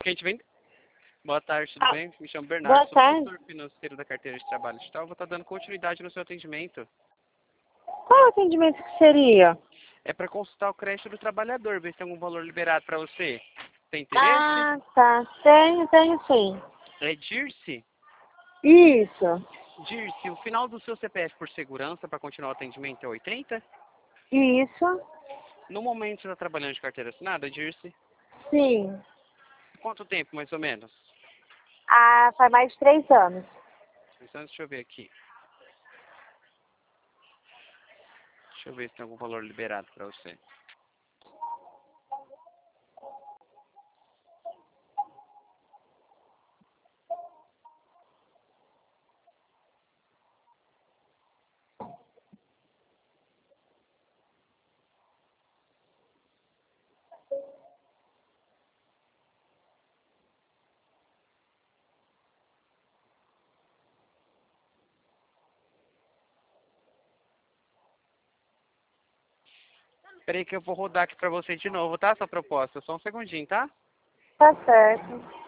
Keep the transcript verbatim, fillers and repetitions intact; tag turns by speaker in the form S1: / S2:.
S1: Quem te vem? Boa tarde, tudo
S2: Ah,
S1: bem? Me chamo Bernardo,
S2: boa
S1: sou
S2: tarde.
S1: consultor financeiro da carteira de trabalho digital. Vou estar dando continuidade no seu atendimento.
S2: Qual atendimento que seria?
S1: É para consultar o crédito do trabalhador, ver se tem algum valor liberado para você. Tem interesse?
S2: Ah, tá. Tenho, tenho sim.
S1: É Dirce?
S2: Isso,
S1: Dirce, o final do seu C P F por segurança para continuar o atendimento é oitenta?
S2: isso,
S1: No momento você está trabalhando de carteira assinada, Dirce?
S2: sim.
S1: Quanto tempo, mais ou menos?
S2: Ah, faz mais de três anos.
S1: Então, deixa eu ver aqui. Deixa eu ver se tem algum valor liberado para você. Peraí que eu vou rodar aqui para você de novo, tá? Essa proposta. Só um segundinho, tá?
S2: Tá certo.